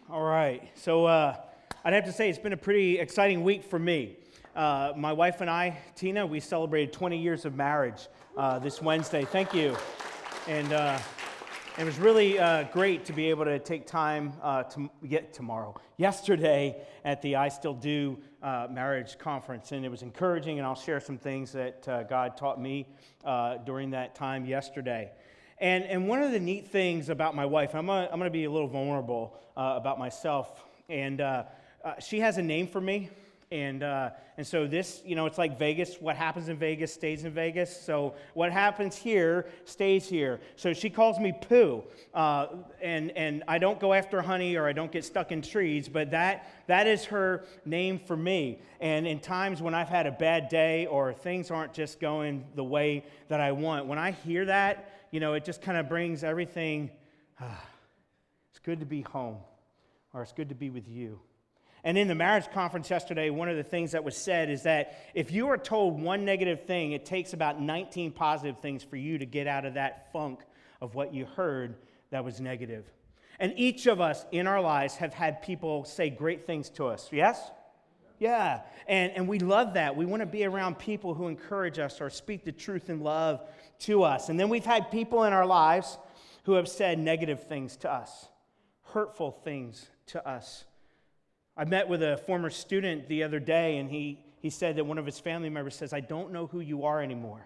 All right. So I'd have to say it's been a pretty exciting week for me. My wife and I, Tina, we celebrated 20 years of marriage this Wednesday. Thank you. And it was really great to be able to take time yesterday at the I Still Do marriage conference. And it was encouraging, and I'll share some things that God taught me during that time yesterday. And one of the neat things about my wife, I'm going to be a little vulnerable about myself, and she has a name for me, and so this, it's like Vegas. What happens in Vegas stays in Vegas. So what happens here stays here. So she calls me Pooh, and I don't go after honey or I don't get stuck in trees, but that is her name for me. And in times when I've had a bad day or things aren't just going the way that I want, when I hear that, it just kind of brings everything, it's good to be home, or it's good to be with you. And in the marriage conference yesterday, one of the things that was said is that if you are told one negative thing, it takes about 19 positive things for you to get out of that funk of what you heard that was negative. And each of us in our lives have had people say great things to us, yes? Yeah, and we love that. We want to be around people who encourage us or speak the truth in love to us. And then we've had people in our lives who have said negative things to us, hurtful things to us. I met with a former student the other day, and he said that one of his family members says, "I don't know who you are anymore."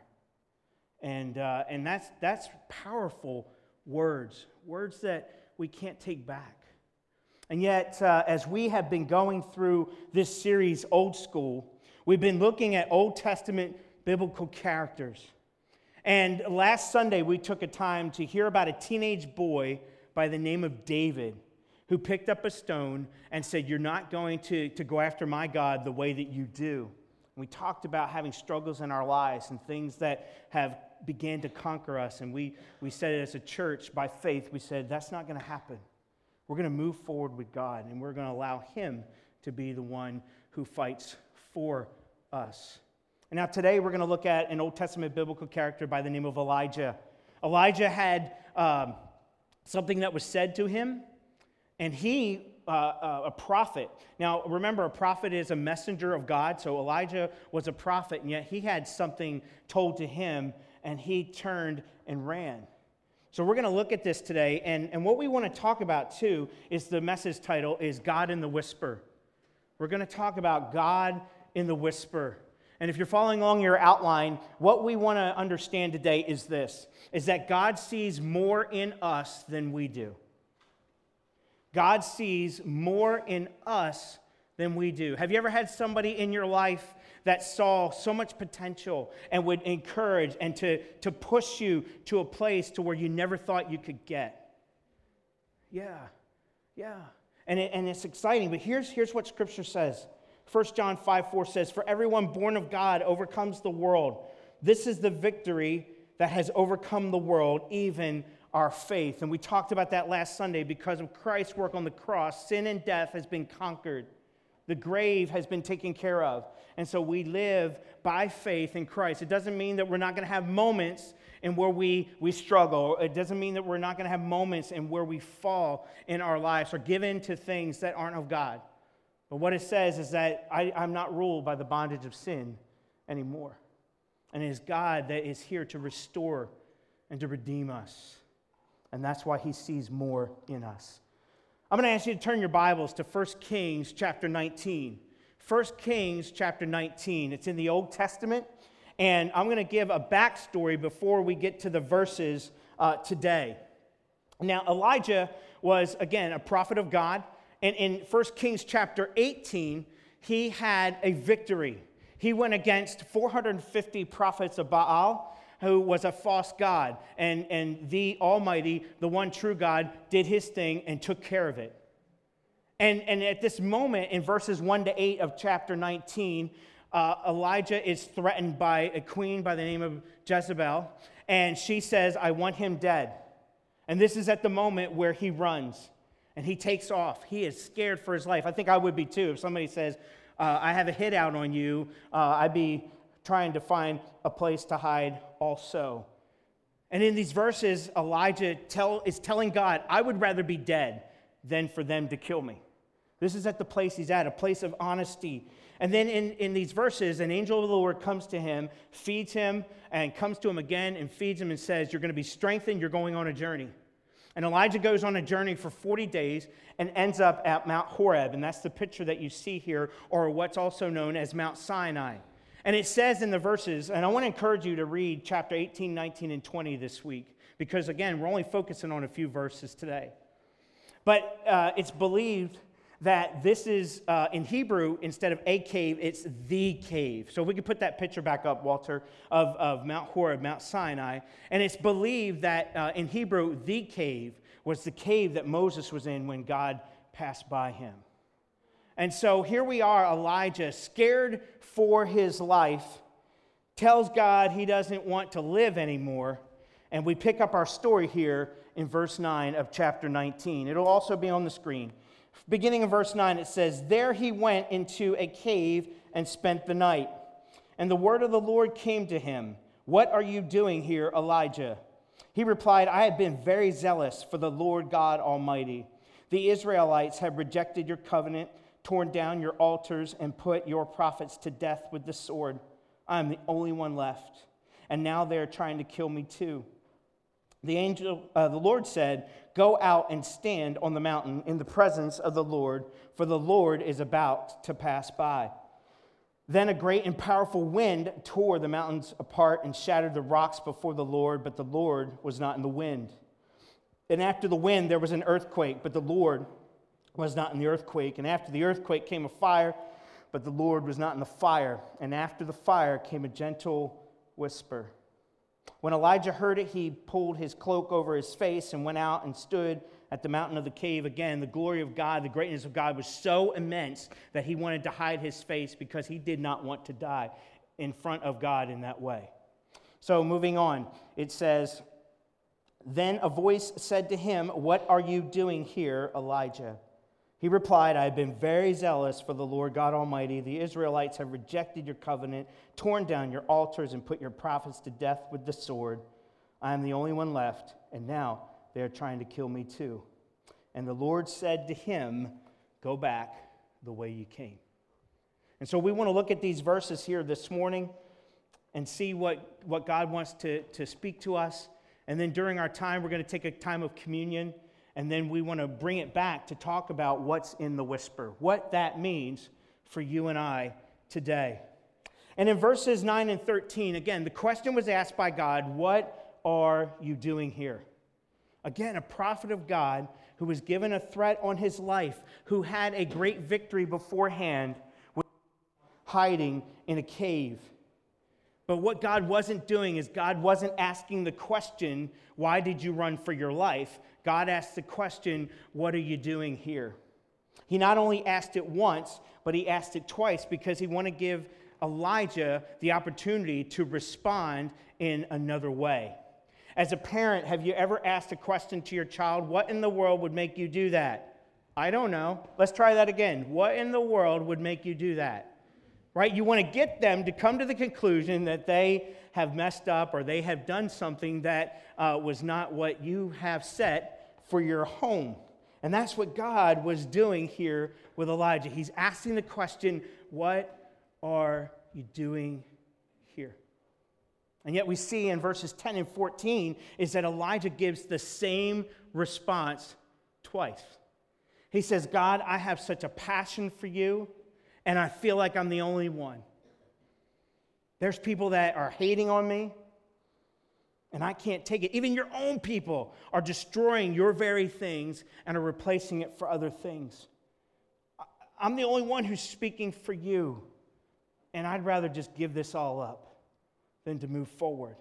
And that's powerful words that we can't take back. And yet, as we have been going through this series, Old School, we've been looking at Old Testament biblical characters. And last Sunday, we took a time to hear about a teenage boy by the name of David who picked up a stone and said, "You're not going to go after my God the way that you do." And we talked about having struggles in our lives and things that have began to conquer us. And we said as a church, by faith, we said, that's not going to happen. We're going to move forward with God, and we're going to allow Him to be the one who fights for us. And now today we're going to look at an Old Testament biblical character by the name of Elijah. Elijah had something that was said to him, and he, a prophet. Now remember, a prophet is a messenger of God, so Elijah was a prophet, and yet he had something told to him, and he turned and ran. So we're going to look at this today, and what we want to talk about, too, is the message title is God in the Whisper. We're going to talk about God in the Whisper. And if you're following along your outline, what we want to understand today is this, is that God sees more in us than we do. God sees more in us than we do. Have you ever had somebody in your life that saw so much potential and would encourage and to push you to a place to where you never thought you could get? Yeah. And it's exciting, but here's what Scripture says. 1 John 5:4 says, "For everyone born of God overcomes the world. This is the victory that has overcome the world, even our faith." And we talked about that last Sunday. Because of Christ's work on the cross, sin and death has been conquered. The grave has been taken care of. And so we live by faith in Christ. It doesn't mean that we're not going to have moments in where we struggle. It doesn't mean that we're not going to have moments in where we fall in our lives or give in to things that aren't of God. But what it says is that I'm not ruled by the bondage of sin anymore. And it is God that is here to restore and to redeem us. And that's why He sees more in us. I'm going to ask you to turn your Bibles to 1 Kings chapter 19. 1 Kings chapter 19. It's in the Old Testament. And I'm going to give a backstory before we get to the verses today. Now, Elijah was, again, a prophet of God. And in 1 Kings chapter 18, he had a victory. He went against 450 prophets of Baal, who was a false god. And the Almighty, the one true God, did His thing and took care of it. And at this moment, in verses 1 to 8 of chapter 19, Elijah is threatened by a queen by the name of Jezebel. And she says, "I want him dead." And this is at the moment where he runs. And he takes off. He is scared for his life. I think I would be too. If somebody says, "I have a hit out on you," I'd be trying to find a place to hide also. And in these verses, Elijah is telling God, "I would rather be dead than for them to kill me. This is at the place he's at, a place of honesty. And then in these verses, an angel of the Lord comes to him, feeds him, and comes to him again and feeds him and says, you're going to be strengthened, you're going on a journey. And Elijah goes on a journey for 40 days and ends up at Mount Horeb. And that's the picture that you see here, or what's also known as Mount Sinai. And it says in the verses, and I want to encourage you to read chapter 18, 19, and 20 this week, because again, we're only focusing on a few verses today. But it's believed that this is, in Hebrew, instead of a cave, it's the cave. So if we could put that picture back up, Walter, of Mount Horeb, Mount Sinai. And it's believed that in Hebrew, the cave was the cave that Moses was in when God passed by him. And so here we are, Elijah, scared for his life, tells God he doesn't want to live anymore. And we pick up our story here in verse 9 of chapter 19. It'll also be on the screen. Beginning in verse 9, it says, there he went into a cave and spent the night. And the word of the Lord came to him, what are you doing here, Elijah? He replied, I have been very zealous for the Lord God Almighty. The Israelites have rejected your covenant, torn down your altars, and put your prophets to death with the sword. I am the only one left, and now they are trying to kill me too. The Lord said, go out and stand on the mountain in the presence of the Lord, for the Lord is about to pass by. Then a great and powerful wind tore the mountains apart and shattered the rocks before the Lord, but the Lord was not in the wind. And after the wind there was an earthquake, but the Lord was not in the earthquake. And after the earthquake came a fire, but the Lord was not in the fire. And after the fire came a gentle whisper. When Elijah heard it, he pulled his cloak over his face and went out and stood at the mountain of the cave. Again, the glory of God, the greatness of God was so immense that he wanted to hide his face because he did not want to die in front of God in that way. So moving on, it says, then a voice said to him, what are you doing here, Elijah? He replied, I have been very zealous for the Lord God Almighty. The Israelites have rejected your covenant, torn down your altars, and put your prophets to death with the sword. I am the only one left, and now they are trying to kill me too. And the Lord said to him, go back the way you came. And so we want to look at these verses here this morning and see what God wants to speak to us. And then during our time, we're going to take a time of communion. And then we want to bring it back to talk about what's in the whisper, what that means for you and I today. And in verses 9 and 13, again, the question was asked by God, what are you doing here? Again, a prophet of God who was given a threat on his life, who had a great victory beforehand, was hiding in a cave. But what God wasn't doing is God wasn't asking the question, why did you run for your life? God asked the question, what are you doing here? He not only asked it once, but he asked it twice because he wanted to give Elijah the opportunity to respond in another way. As a parent, have you ever asked a question to your child, what in the world would make you do that? I don't know. Let's try that again. What in the world would make you do that? Right? You want to get them to come to the conclusion that they have messed up or they have done something that was not what you have set for your home. And that's what God was doing here with Elijah. He's asking the question, what are you doing here? And yet we see in verses 10 and 14 is that Elijah gives the same response twice. He says, God, I have such a passion for you, and I feel like I'm the only one. There's people that are hating on me, and I can't take it. Even your own people are destroying your very things and are replacing it for other things. I'm the only one who's speaking for you, and I'd rather just give this all up than to move forward.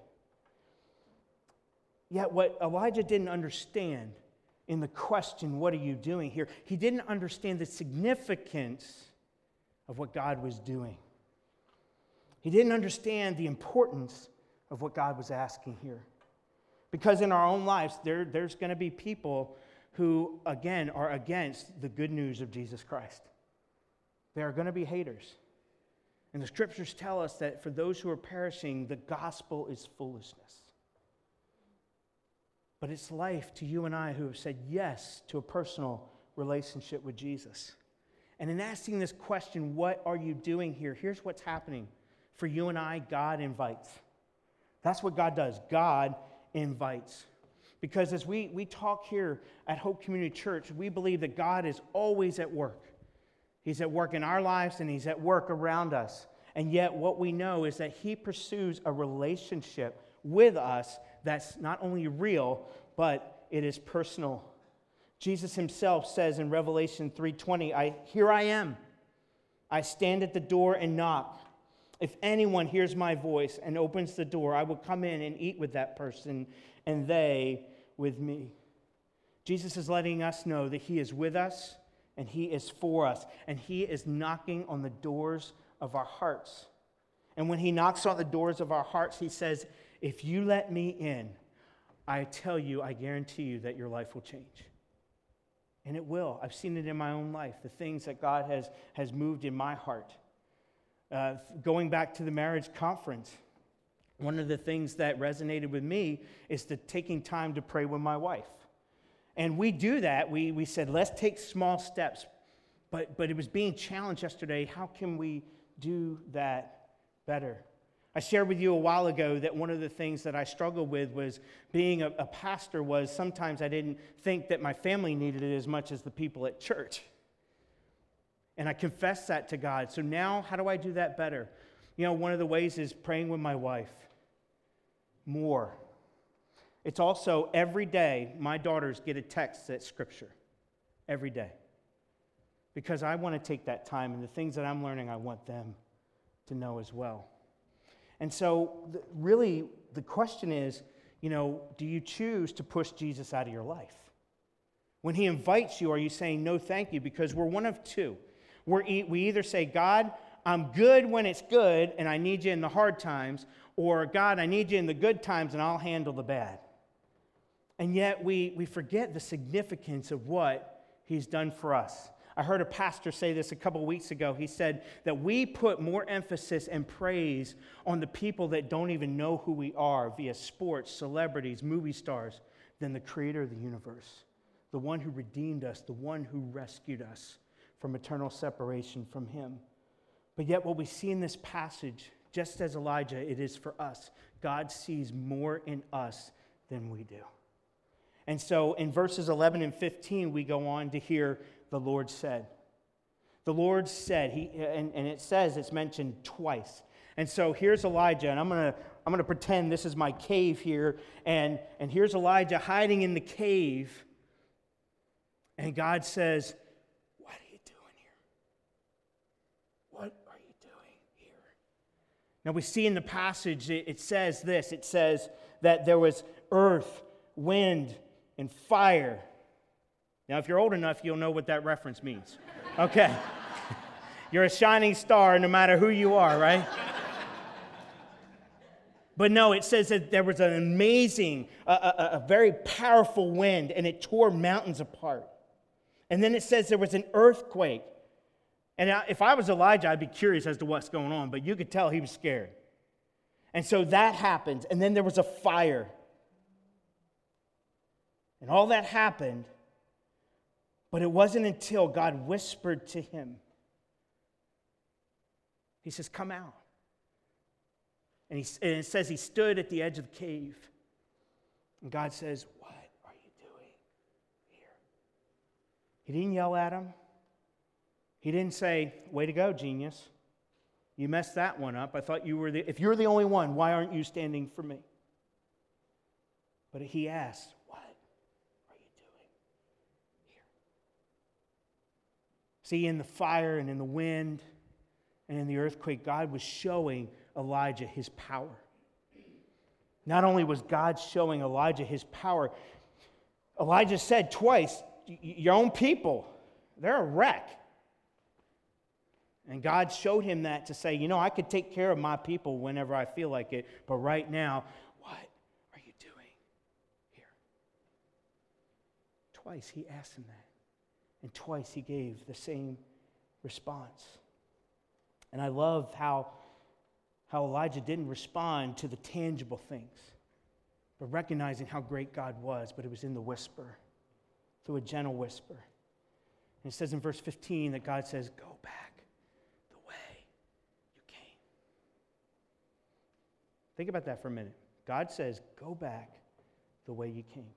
Yet what Elijah didn't understand in the question, what are you doing here? He didn't understand the significance of what God was doing. He didn't understand the importance of what God was asking here. Because in our own lives, there's going to be people who, again, are against the good news of Jesus Christ. There are going to be haters. And the scriptures tell us that for those who are perishing, the gospel is foolishness. But it's life to you and I who have said yes to a personal relationship with Jesus. And in asking this question, what are you doing here? Here's what's happening. For you and I, God invites. That's what God does. God invites. Because as we talk here at Hope Community Church, we believe that God is always at work. He's at work in our lives and He's at work around us. And yet what we know is that He pursues a relationship with us that's not only real, but it is personal. Jesus Himself says in Revelation 3:20, Here I am. I stand at the door and knock. If anyone hears my voice and opens the door, I will come in and eat with that person and they with me. Jesus is letting us know that He is with us and He is for us. And He is knocking on the doors of our hearts. And when He knocks on the doors of our hearts, He says, if you let me in, I tell you, I guarantee you that your life will change. And it will. I've seen it in my own life, the things that God has moved in my heart. Going back to the marriage conference, one of the things that resonated with me is taking time to pray with my wife. And we do that. We said, let's take small steps. But it was being challenged yesterday. How can we do that better? I shared with you a while ago that one of the things that I struggled with was being a pastor was sometimes I didn't think that my family needed it as much as the people at church. And I confessed that to God. So now, how do I do that better? You know, one of the ways is praying with my wife more. It's also every day my daughters get a text that's Scripture. Every day. Because I want to take that time, and the things that I'm learning, I want them to know as well. And so, really, the question is, do you choose to push Jesus out of your life? When He invites you, are you saying, no, thank you? Because we're one of two. We either say, God, I'm good when it's good, and I need you in the hard times, or God, I need you in the good times, and I'll handle the bad. And yet, we forget the significance of what He's done for us. I heard a pastor say this a couple of weeks ago. He said that we put more emphasis and praise on the people that don't even know who we are via sports, celebrities, movie stars, than the creator of the universe, the one who redeemed us, the one who rescued us from eternal separation from Him. But yet what we see in this passage, just as Elijah, it is for us. God sees more in us than we do. And so in verses 11 and 15, we go on to hear the Lord said. The Lord said, and it says it's mentioned twice. And so here's Elijah, and I'm gonna pretend this is my cave here, and here's Elijah hiding in the cave, and God says, what are you doing here? What are you doing here? Now we see in the passage, it says this, it says that there was earth, wind, and fire. Now, if you're old enough, you'll know what that reference means. Okay. You're a shining star no matter who you are, right? But no, it says that there was an amazing, a very powerful wind, and it tore mountains apart. And then it says there was an earthquake. And if I was Elijah, I'd be curious as to what's going on, but you could tell he was scared. And so that happened, and then there was a fire. And all that happened, but it wasn't until God whispered to him. He says, come out. And it says he stood at the edge of the cave. And God says, what are you doing here? He didn't yell at him. He didn't say, way to go, genius. You messed that one up. I thought if you're the only one, why aren't you standing for me? But he asked, what are you doing here? See, in the fire and in the wind and in the earthquake, God was showing Elijah his power. Not only was God showing Elijah his power, Elijah said twice, your own people, they're a wreck. And God showed him that to say, I could take care of my people whenever I feel like it, but right now, what are you doing here? Twice he asked him that, and twice he gave the same response. And I love how Elijah didn't respond to the tangible things, but recognizing how great God was, but it was in the whisper, through a gentle whisper. And it says in verse 15 that God says, go back the way you came. Think about that for a minute. God says, go back the way you came.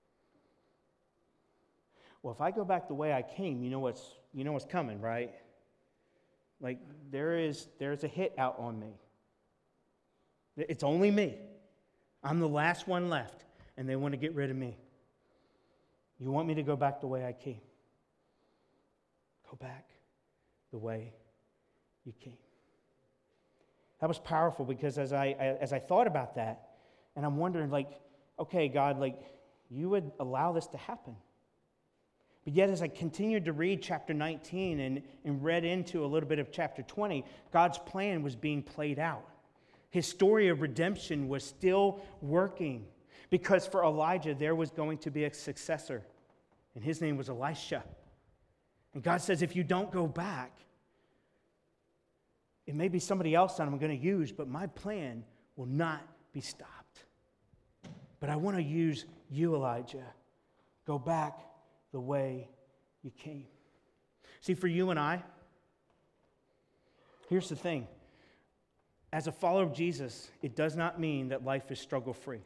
Well, if I go back the way I came, you know what's coming, right? Like there's a hit out on me. It's only me. I'm the last one left, and they want to get rid of me. You want me to go back the way I came? Go back the way you came. That was powerful because as I thought about that, and I'm wondering, like, okay, God, like, you would allow this to happen. But yet, as I continued to read chapter 19 and read into a little bit of chapter 20, God's plan was being played out. His story of redemption was still working because for Elijah, there was going to be a successor, and his name was Elisha. And God says, if you don't go back, it may be somebody else that I'm going to use, but my plan will not be stopped. But I want to use you, Elijah. Go back the way you came. See, for you and I, here's the thing. As a follower of Jesus, it does not mean that life is struggle-free.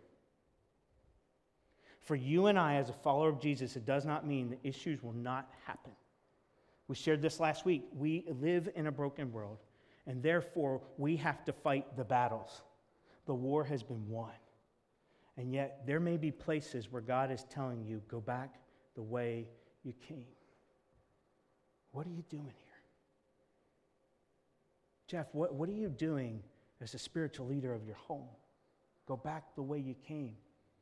For you and I, as a follower of Jesus, it does not mean that issues will not happen. We shared this last week. We live in a broken world, and therefore we have to fight the battles. The war has been won. And yet there may be places where God is telling you, go back the way you came. What are you doing here? Jeff, what are you doing as a spiritual leader of your home? Go back the way you came.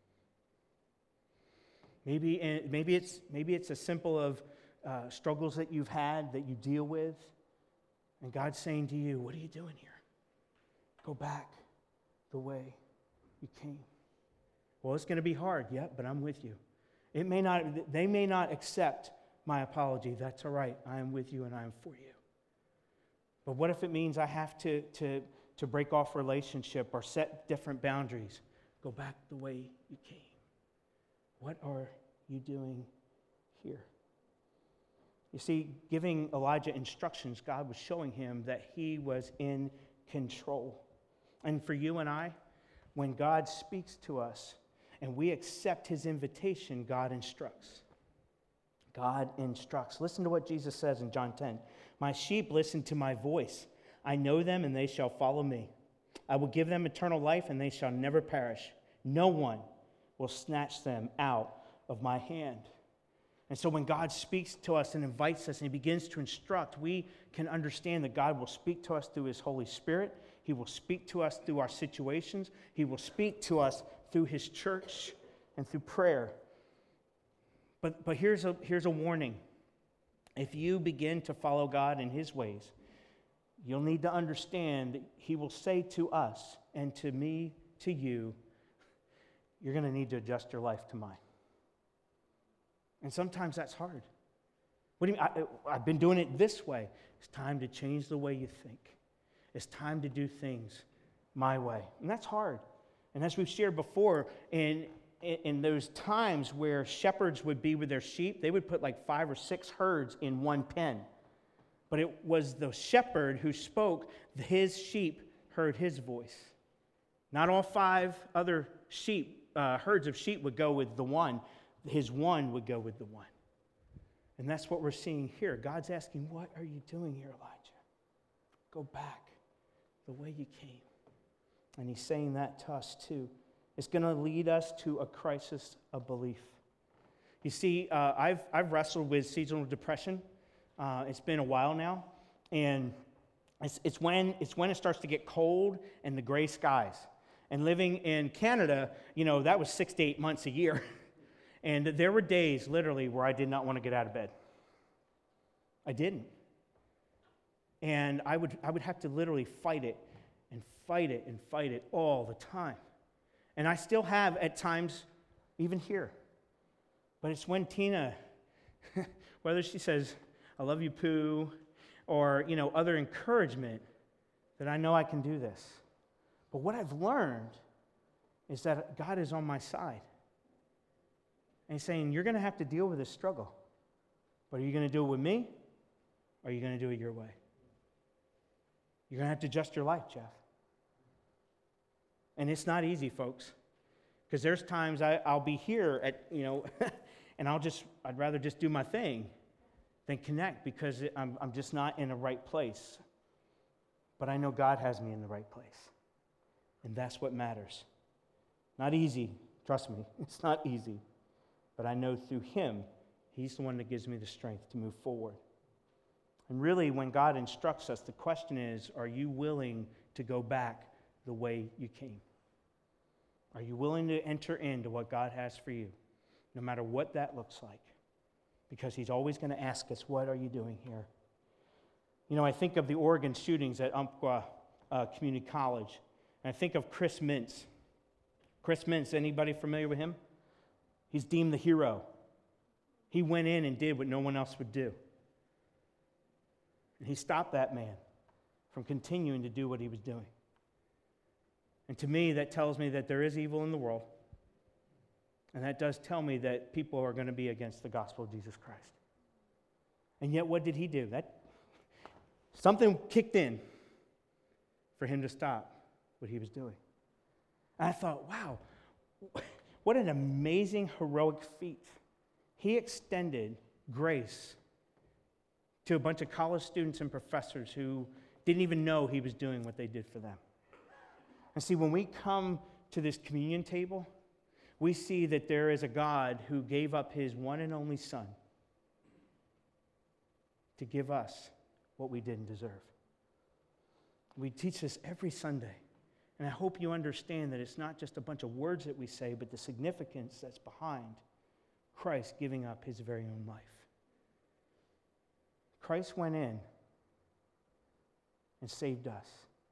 Maybe it's as simple of struggles that you've had that you deal with, and God's saying to you, what are you doing here? Go back the way you came. Well, it's going to be hard, yeah, but I'm with you. They may not accept my apology. That's all right. I am with you and I am for you. But what if it means I have to break off relationship or set different boundaries? Go back the way you came. What are you doing here? You see, giving Elijah instructions, God was showing him that he was in control. And for you and I, when God speaks to us and we accept his invitation, God instructs. God instructs. Listen to what Jesus says in John 10. My sheep listen to my voice. I know them and they shall follow me. I will give them eternal life and they shall never perish. No one will snatch them out of my hand. And so when God speaks to us and invites us and he begins to instruct, we can understand that God will speak to us through his Holy Spirit. He will speak to us through our situations. He will speak to us through his church and through prayer. But here's a warning. If you begin to follow God in his ways, you'll need to understand that he will say to us and to me, to you, you're going to need to adjust your life to mine. And sometimes that's hard. What do you mean? I've been doing it this way. It's time to change the way you think. It's time to do things my way. And that's hard. And as we've shared before, in those times where shepherds would be with their sheep, they would put like 5 or 6 herds in one pen. But it was the shepherd who spoke, his sheep heard his voice. Not all 5 other herds of sheep would go with the one. His one would go with the one. And that's what we're seeing here. God's asking, what are you doing here, Elijah? Go back the way you came. And he's saying that to us too. It's going to lead us to a crisis of belief. You see, I've wrestled with seasonal depression. It's been a while now. And it's when it starts to get cold and the gray skies. And living in Canada, that was 6 to 8 months a year. And there were days, literally, where I did not want to get out of bed. I didn't. And I would have to literally fight it and fight it and fight it all the time. And I still have at times, even here. But it's when Tina, whether she says, I love you, Pooh, or, other encouragement, that I know I can do this. But what I've learned is that God is on my side. And he's saying, you're going to have to deal with this struggle. But are you going to do it with me? Or are you going to do it your way? You're going to have to adjust your life, Jeff. And it's not easy, folks. Because there's times I'll be here at, and I'd rather just do my thing than connect because I'm just not in the right place. But I know God has me in the right place. And that's what matters. Not easy, trust me. It's not easy. But I know through Him, He's the one that gives me the strength to move forward. And really, when God instructs us, the question is, are you willing to go back the way you came? Are you willing to enter into what God has for you, no matter what that looks like? Because He's always going to ask us, what are you doing here? I think of the Oregon shootings at Umpqua Community College, and I think of Chris Mintz. Chris Mintz, anybody familiar with him? He's deemed the hero. He went in and did what no one else would do. And he stopped that man from continuing to do what he was doing. And to me, that tells me that there is evil in the world. And that does tell me that people are going to be against the gospel of Jesus Christ. And yet, what did he do? Something kicked in for him to stop what he was doing. And I thought, wow, what an amazing, heroic feat. He extended grace to a bunch of college students and professors who didn't even know he was doing what they did for them. And see, when we come to this communion table, we see that there is a God who gave up His one and only Son to give us what we didn't deserve. We teach this every Sunday. And I hope you understand that it's not just a bunch of words that we say, but the significance that's behind Christ giving up His very own life. Christ went in and saved us.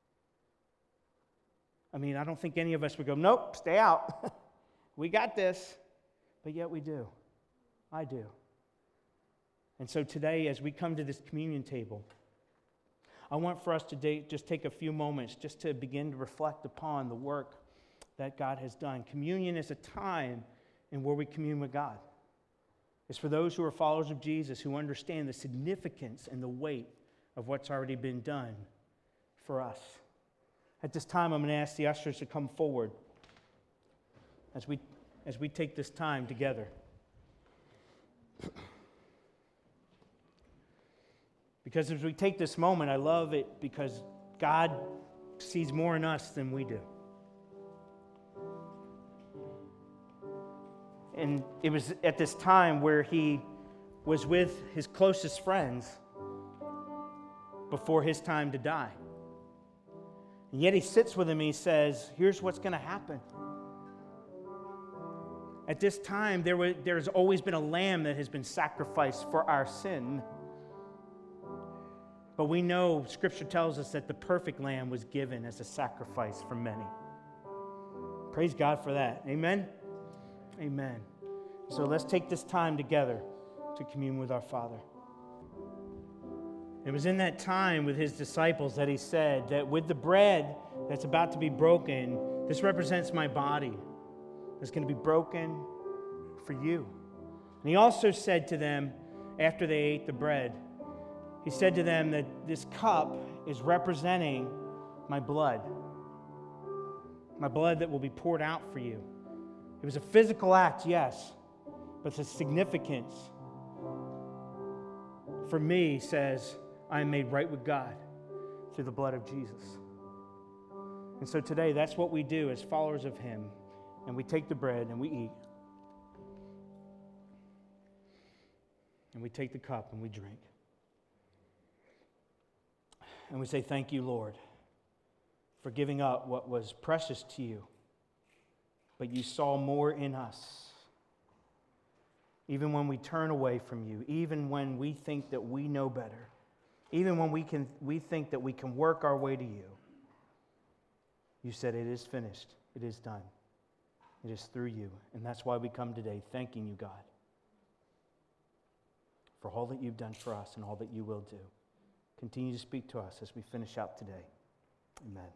I don't think any of us would go, nope, stay out. We got this. But yet we do. I do. And so today, as we come to this communion table, I want for us to just take a few moments just to begin to reflect upon the work that God has done. Communion is a time in where we commune with God. It's for those who are followers of Jesus who understand the significance and the weight of what's already been done for us. At this time, I'm going to ask the ushers to come forward as we take this time together. Because as we take this moment, I love it because God sees more in us than we do. And it was at this time where He was with His closest friends before His time to die. And yet He sits with them and He says, here's what's going to happen. At this time, there's always been a lamb that has been sacrificed for our sin. But we know Scripture tells us that the perfect lamb was given as a sacrifice for many. Praise God for that. Amen? Amen. So let's take this time together to commune with our Father. It was in that time with His disciples that He said that with the bread that's about to be broken, this represents my body. It's going to be broken for you. And He also said to them, after they ate the bread, He said to them that this cup is representing my blood that will be poured out for you. It was a physical act, yes, but the significance for me says I am made right with God through the blood of Jesus. And so today, that's what we do as followers of Him. And we take the bread and we eat. And we take the cup and we drink. And we say, thank you, Lord, for giving up what was precious to you. But you saw more in us. Even when we turn away from you, even when we think that we know better, even when we think that we can work our way to you, you said it is finished, it is done. It is through you. And that's why we come today thanking you, God, for all that you've done for us and all that you will do. Continue to speak to us as we finish out today. Amen.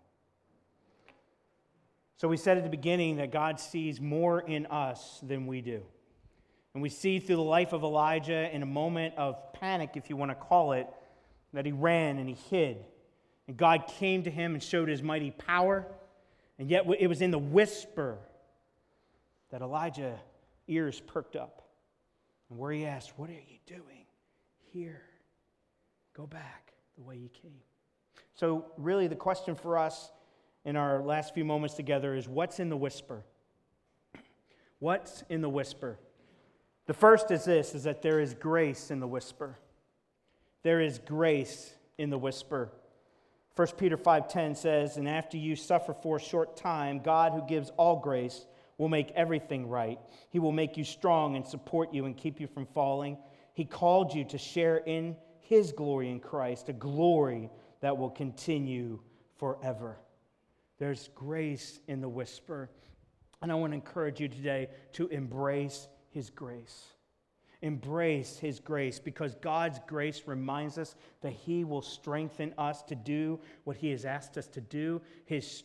So we said at the beginning that God sees more in us than we do. And we see through the life of Elijah, in a moment of panic, if you want to call it, that he ran and he hid. And God came to him and showed his mighty power. And yet it was in the whisper that Elijah's ears perked up. And where he asked, "What are you doing here? Go back the way you came." So really the question for us in our last few moments together is, what's in the whisper? What's in the whisper? The first is this, is that there is grace in the whisper. There is grace in the whisper. 1 Peter 5:10 says, "And after you suffer for a short time, God, who gives all grace, will make everything right. He will make you strong and support you and keep you from falling. He called you to share in His glory in Christ, a glory that will continue forever." There's grace in the whisper. And I want to encourage you today to embrace His grace. Embrace His grace, because God's grace reminds us that He will strengthen us to do what He has asked us to do. His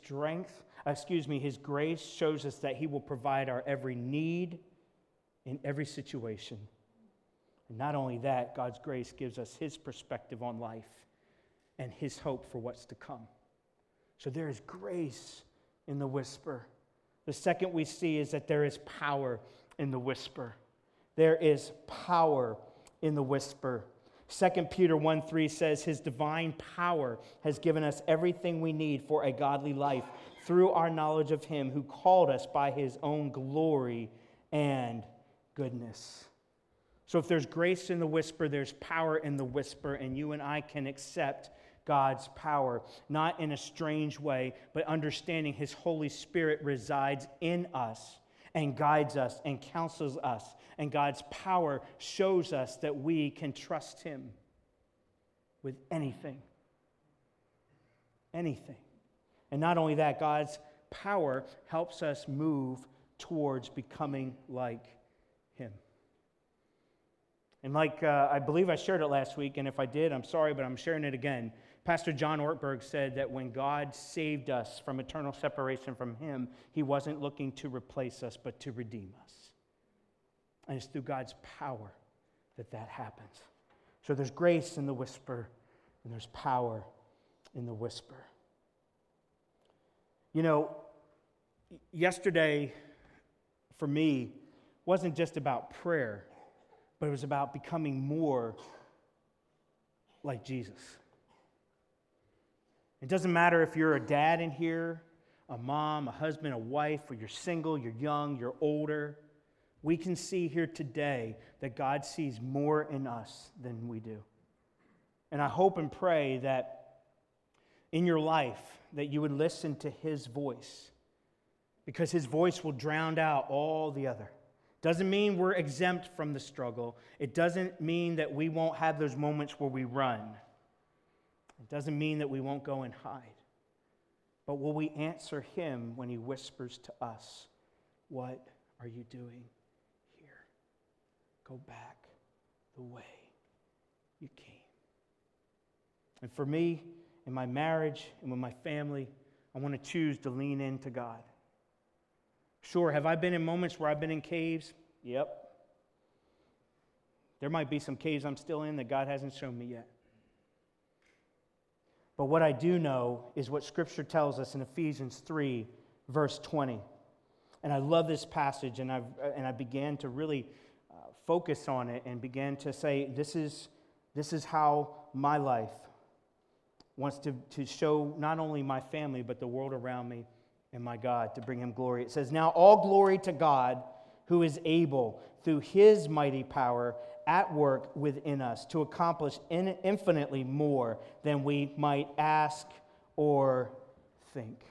grace shows us that He will provide our every need in every situation. And not only that, God's grace gives us His perspective on life and His hope for what's to come. So there is grace in the whisper. The second we see is that there is power in the whisper. There is power in the whisper. 2 Peter 1:3 says, "His divine power has given us everything we need for a godly life through our knowledge of Him who called us by His own glory and goodness." So if there's grace in the whisper, there's power in the whisper, and you and I can accept God's power, not in a strange way, but understanding His Holy Spirit resides in us and guides us and counsels us. And God's power shows us that we can trust Him with anything. Anything. And not only that, God's power helps us move towards becoming like Him. And like I believe I shared it last week, and if I did, I'm sorry, but I'm sharing it again. Pastor John Ortberg said that when God saved us from eternal separation from Him, He wasn't looking to replace us, but to redeem us. And it's through God's power that that happens. So there's grace in the whisper, and there's power in the whisper. You know, yesterday, for me, wasn't just about prayer, but it was about becoming more like Jesus. It doesn't matter if you're a dad in here, a mom, a husband, a wife, or you're single, you're young, you're older. We can see here today that God sees more in us than we do. And I hope and pray that in your life that you would listen to His voice, because His voice will drown out all the other. Doesn't mean we're exempt from the struggle. It doesn't mean that we won't have those moments where we run. It doesn't mean that we won't go and hide. But will we answer Him when He whispers to us, "What are you doing here? Go back the way you came." And for me, in my marriage and with my family, I want to choose to lean into God. Sure, have I been in moments where I've been in caves? Yep. There might be some caves I'm still in that God hasn't shown me yet. But what I do know is what Scripture tells us in Ephesians 3, verse 20. And I love this passage, and I began to really focus on it and began to say, this is how my life wants to show not only my family, but the world around me and my God, to bring Him glory. It says, "Now all glory to God, who is able, through His mighty power, at work within us to accomplish infinitely more than we might ask or think."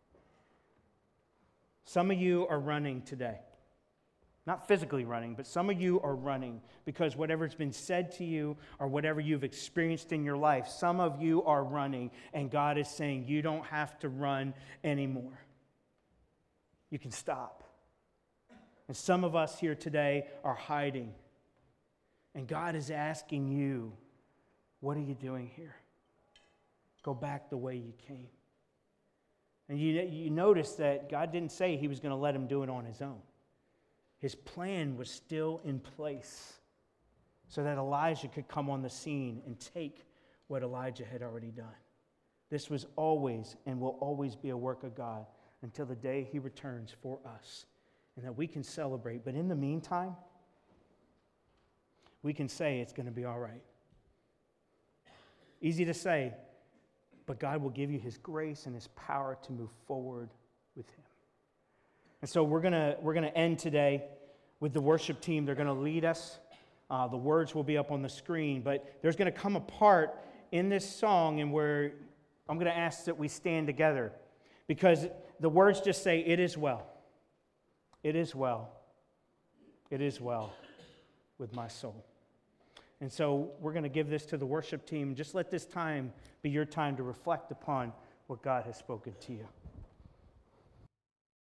Some of you are running today. Not physically running, but some of you are running because whatever's been said to you or whatever you've experienced in your life, some of you are running, and God is saying you don't have to run anymore. You can stop. And some of us here today are hiding. And God is asking you, what are you doing here? Go back the way you came. And you notice that God didn't say He was going to let him do it on his own. His plan was still in place so that Elijah could come on the scene and take what Elijah had already done. This was always and will always be a work of God until the day He returns for us and that we can celebrate. But in the meantime, we can say it's going to be all right. Easy to say, but God will give you His grace and His power to move forward with Him. And so we're gonna end today with the worship team. They're going to lead us. The words will be up on the screen, but there's going to come a part in this song and where I'm going to ask that we stand together because the words just say, "It is well. It is well. It is well with my soul." And so we're going to give this to the worship team. Just let this time be your time to reflect upon what God has spoken to you.